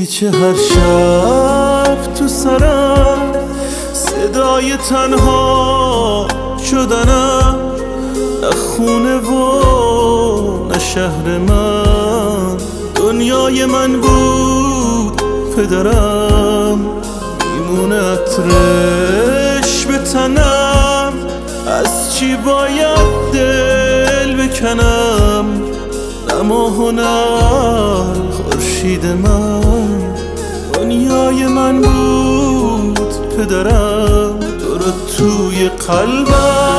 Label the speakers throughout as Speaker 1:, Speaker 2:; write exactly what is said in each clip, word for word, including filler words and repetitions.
Speaker 1: پیچ هر شب تو سرم، صدای تنها شدنم، نه خونه و نه شهر من. دنیای من بود پدرم، میمونه عطرش به تنم. از چی باید دل بکنم، نه ماه و نه خورشید من. دنیای من بود پدرم، تو رو توی قلبم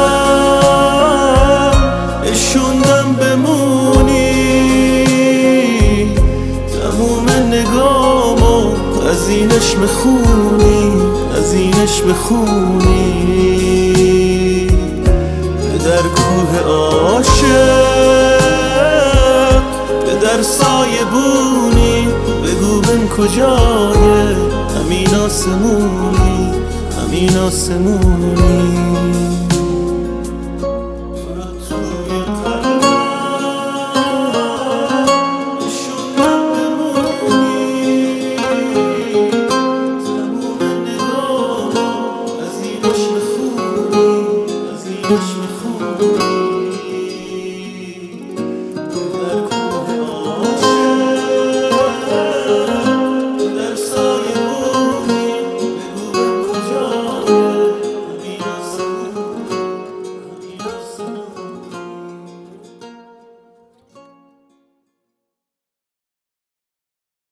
Speaker 1: نشوندم بمونی. تموم نگامو از اینش بخونی، از اینش بخونی. به در کوه عاشق، به در سایه بونی. بگو بن کجایه، همین آسمونی، همین آسمونی.